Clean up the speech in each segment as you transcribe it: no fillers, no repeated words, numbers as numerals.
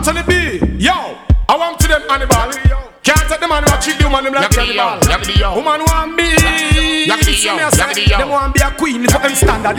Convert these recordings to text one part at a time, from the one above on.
Anthony B, yo, I want to them Hannibal. Can't take the man who cheat the woman them like Hannibal. Woman want me, them want be a queen for them standard.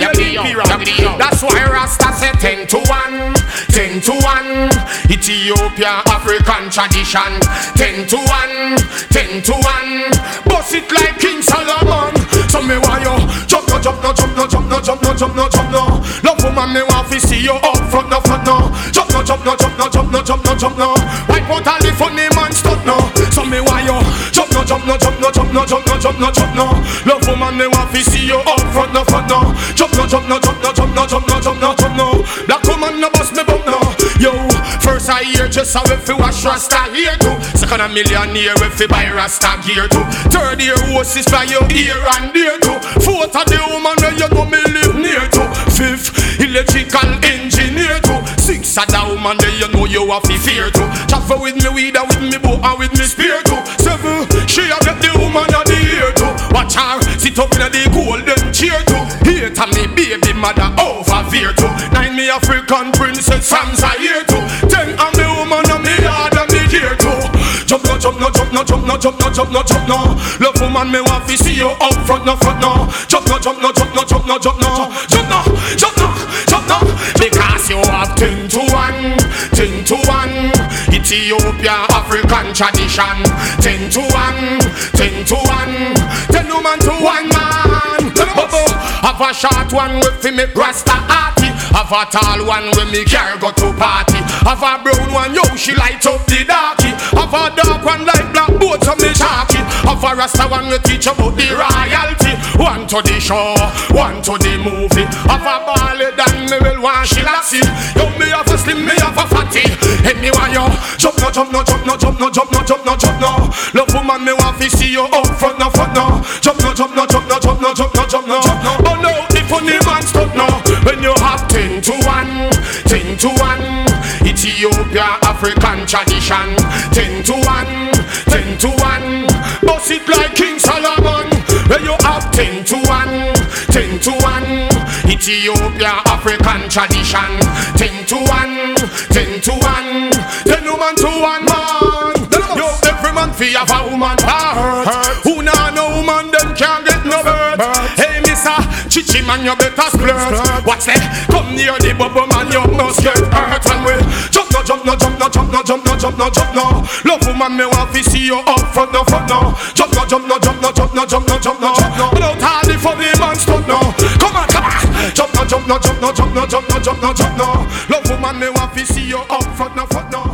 That's why Rasta said 10 to 1, 10 to 1. Ethiopia, African tradition. 10 to 1, 10 to 1. Bust it like King Solomon. So me want you jump no, jump no, jump no, jump no, jump no, jump no, jump no. Love woman me want to see you up front no, front no. Jump no, jump no, jump no, jump no, jump no, jump no. Wipe out all the funny man stuff no. So me want you jump no, jump no, jump no, jump no, jump no, jump no, jump no. Love woman me want to see you up front no, front no. Jump no, jump no, jump no, jump no, jump no, jump no, jump no. Black woman no bust me bum no. Yo, first I hear just how if you wash Rasta here too. Second a millionaire if you buy Rasta gear too. Third year horses by your ear and there too. Fourth of the woman where you know me live near to. Fifth, electrical engineer too. Sixth of the woman there you know you have to fear too. Travel with me weed and with me bow and with me spear too. Seven, she a get the woman of the year too. Watch her sit up in the golden chair too. Eight of me baby mother over fear too. Nine me African princess Sam's a year too. 10 of me woman of me yard and me gear too. Jump no, jump no, jump no, jump no, jump no, jump no, jump no. Love woman me want to see you up front no, front no. Jump no, jump no, jump no, jump no, jump no, jump no, jump no, jump no. Because you have 10 to 1, 10 to 1. Ethiopia, African tradition. 10 to 1, 10 to 1. 10 woman to 1 man. Have a short one with me Rasta arty. Have a tall one with me car go to party. Have a brown one, yo, she light up the darky. Have a dark one like black boats on me sharky. Have a Rasta one we teach about the royalty. One to the show, one to the movie. Have a ballad and me will want she lassie. Yo, me have a slim, me have a fatty. Hey, me want you jump no, jump no, jump no, jump no, jump no, jump no, jump no. Love woman, me want to see you up front no, front no. Jump no, jump no, jump no, jump no, jump no, jump no. Oh no, the funny man stop now. When you have 10 to 1, 10 to 1. Ethiopia, African tradition. 10 to 1, 10 to 1. Bust it like King Solomon. When you have 10 to 1, 10 to 1. Ethiopia, African tradition. 10 to 1, 10 to 1. 10 woman to 1 man. Yo, every man fi have a woman heart. Who nah no woman them can't get no birth. Hey Mr. Chichi man you better splurt. Watch that, come near the bubble man you must get hurt. And we jump no, jump no, jump no, jump no, jump no, jump no, jump no. Love woman me want fi see you up front no, front no. Jump no, jump no, jump no, jump no, jump no, jump no, jump no. Without hardy for the man stunt no. Come on, come on. Jump no, jump no, jump no, jump no, jump no, jump no, jump no. Love woman me want fi see you up front no, front no.